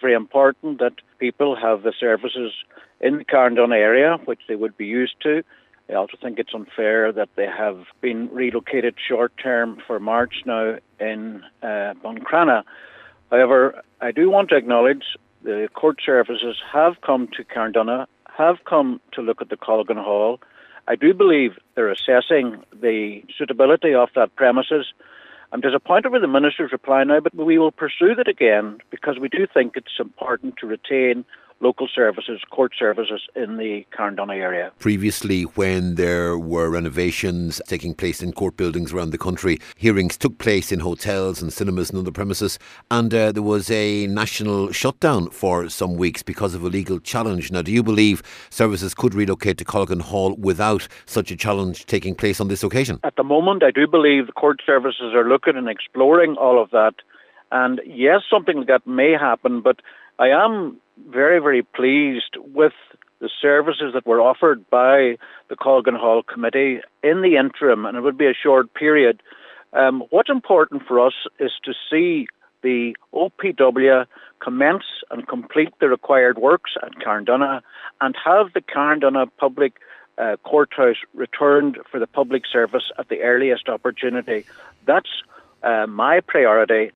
very important that people have the services in the Carndon area, which they would be used to. I also think it's unfair that they have been relocated short-term for March now in Buncrana. However, I do want to acknowledge the court services have come to Carndonagh, have come to look at the Colgan Hall. I do believe they're assessing the suitability of that premises. I'm disappointed with the Minister's reply now, but we will pursue that again because we do think it's important to retain local services, court services in the Carndonagh area. Previously, when there were renovations taking place in court buildings around the country, hearings took place in hotels and cinemas and other premises, and there was a national shutdown for some weeks because of a legal challenge. Now, do you believe services could relocate to Colgan Hall without such a challenge taking place on this occasion? At the moment, I do believe the court services are looking and exploring all of that. And yes, something like that may happen, but I am very, very pleased with the services that were offered by the Colgan Hall Committee in the interim, and it would be a short period. What's important for us is to see the OPW commence and complete the required works at Carndonagh and have the Carndonagh Public Courthouse returned for the public service at the earliest opportunity. That's my priority,